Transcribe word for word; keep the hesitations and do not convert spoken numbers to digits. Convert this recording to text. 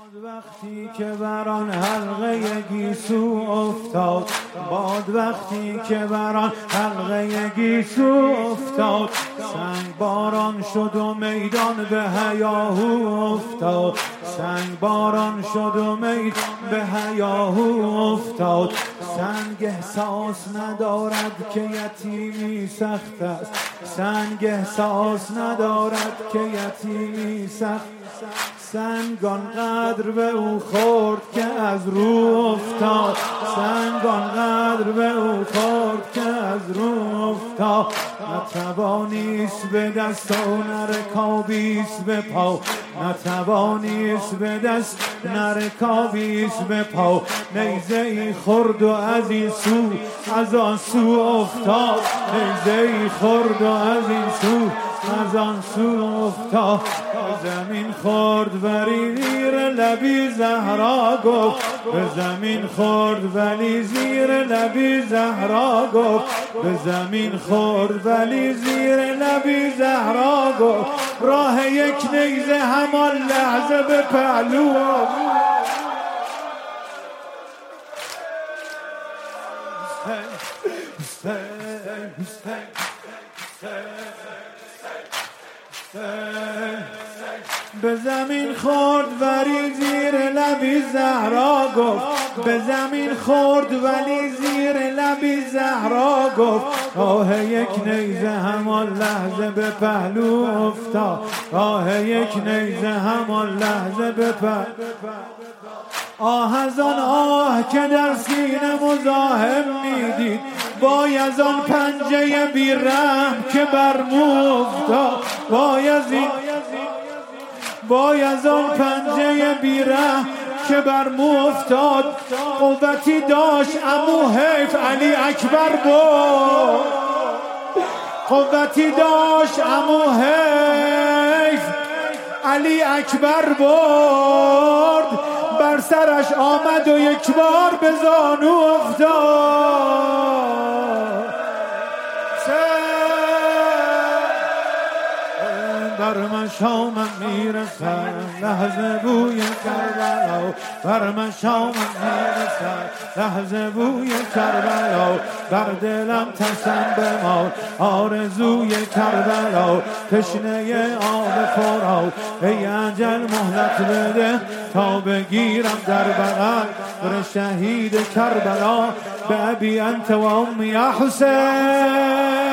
باد وقتی که بر آن حلقه گیسو افتاد، باد وقتی که بر آن حلقه گیسو افتاد، سنگ باران شد و میدان به هیاهو افتاد، سنگ باران شد و میدان به هیاهو افتاد. سنگ احساس ندارد که یتیمی سخت است، سنگ احساس ندارد که یتیمی سخت. سنگ آنقدر به او خورد که از رو افتاد، سنگ آنقدر به او خورد که از رو افتاد. نتوانیست به دست و نرکابیست به پا، نتوانیست به دست نرکابیست به پا. نیزه ای خورد و از این سو از آن سو افتاد، نیزه ای خورد و از این سو از آن سو افتاد. به زمین خورد ولی زیر لبی زهرا گفت، به زمین خورد ولی زیر لبی زهرا گفت، به زمین خورد ولی زیر لبی زهرا گفت. راه یک نیزه همان لحظه به پهلو به زمین خورد ولی زیر لبی زهرا گفت، به زمین خورد ولی زیر لبی زهرا گفت. راه یک نیزه همان لحظه به پهلو افتاد، راه یک نیزه همان لحظه به پهلو. آه از آن آه که در سینه مزاحم میدید، وای از آن پنجه بیرحم که بر مو افتاد، وای از این وای از آن پنجه بیرحم که بر مو افتاد. قوتی داشت امو حیف علی اکبر بود، قوتی داشت امو حیف علی اکبر برد. بر سرش آمد و یک بار به زانو افتاد. بر مشامم میرسد لحظه بوی کربلا، بر مشامم میرسد لحظه بوی کربلا. بر دلم تسم بمال آرزوی کربلا، تشنه آب فرات ای اجل مهلت بده تا بگیرم در بغل در شهید کربلا. به ابی انت و امی یا حسین.